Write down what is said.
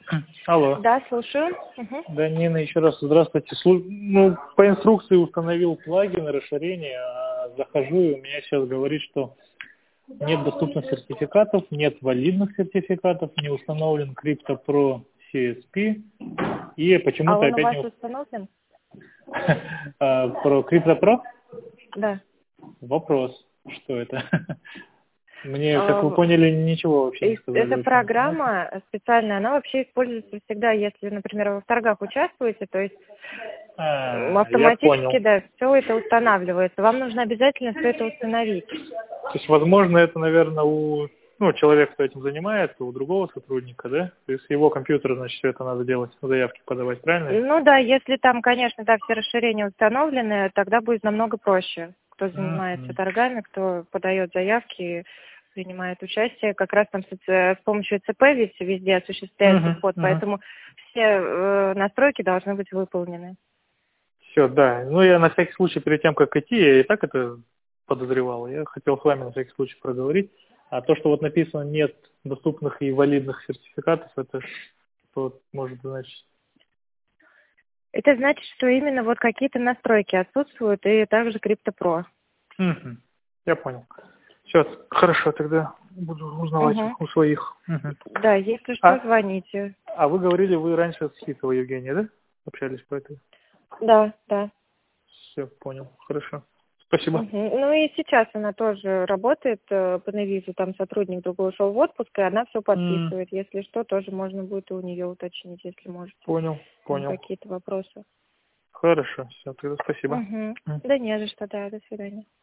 Алло. Да, слушаю. Мгм. Да, Нина, еще раз здравствуйте. Ну, по инструкции установил плагин, расширение, а захожу, и у меня сейчас говорит, что нет доступных сертификатов, нет валидных сертификатов, не установлен CryptoPro CSP, и А почему-то он у опять вас не установлен? про CryptoPro Да. вопрос, что это? Мне, как вы А, поняли, ничего вообще не сказали. Эта Очень непонятно. программа специальная, она вообще используется всегда, если, например, вы в торгах участвуете, то есть Я автоматически, понял. да, все это устанавливается. Вам нужно обязательно все это установить. То есть, возможно, это, наверное, у человека, кто этим занимается, у другого сотрудника, да? То есть, с его компьютера, значит, все это надо делать, заявки подавать, правильно? Ну да, если там, конечно, да, все расширения установлены, тогда будет намного проще. Кто занимается Мгм. торгами, кто подает заявки, принимает участие, как раз там с помощью ЦП ведь везде осуществляется Мгм. вход, Мгм. поэтому все настройки должны быть выполнены. Все, да. Ну, я на всякий случай, перед тем, как идти, я и так это подозревал. Я хотел с вами на всякий случай проговорить. А то, что вот написано нет доступных и валидных сертификатов, это что может значить? Это значит, что именно вот какие-то настройки отсутствуют, и также CryptoPro. Мгм. Я понял. Все, хорошо, тогда буду узнавать Угу. у своих. Мгм. Да, если что, А, звоните. а вы говорили, вы раньше с Хитовой Евгенией, да? Общались по этой? Да, да. Все, понял. Хорошо. Спасибо. Мгм. Ну и сейчас она тоже работает по Невизу, там сотрудник другой ушел в отпуск, и она все М, подписывает. Если что, тоже можно будет у нее уточнить, если можете. Там понял. какие-то вопросы. Хорошо, все, тогда спасибо. Угу. М. Да не за что, да, до свидания.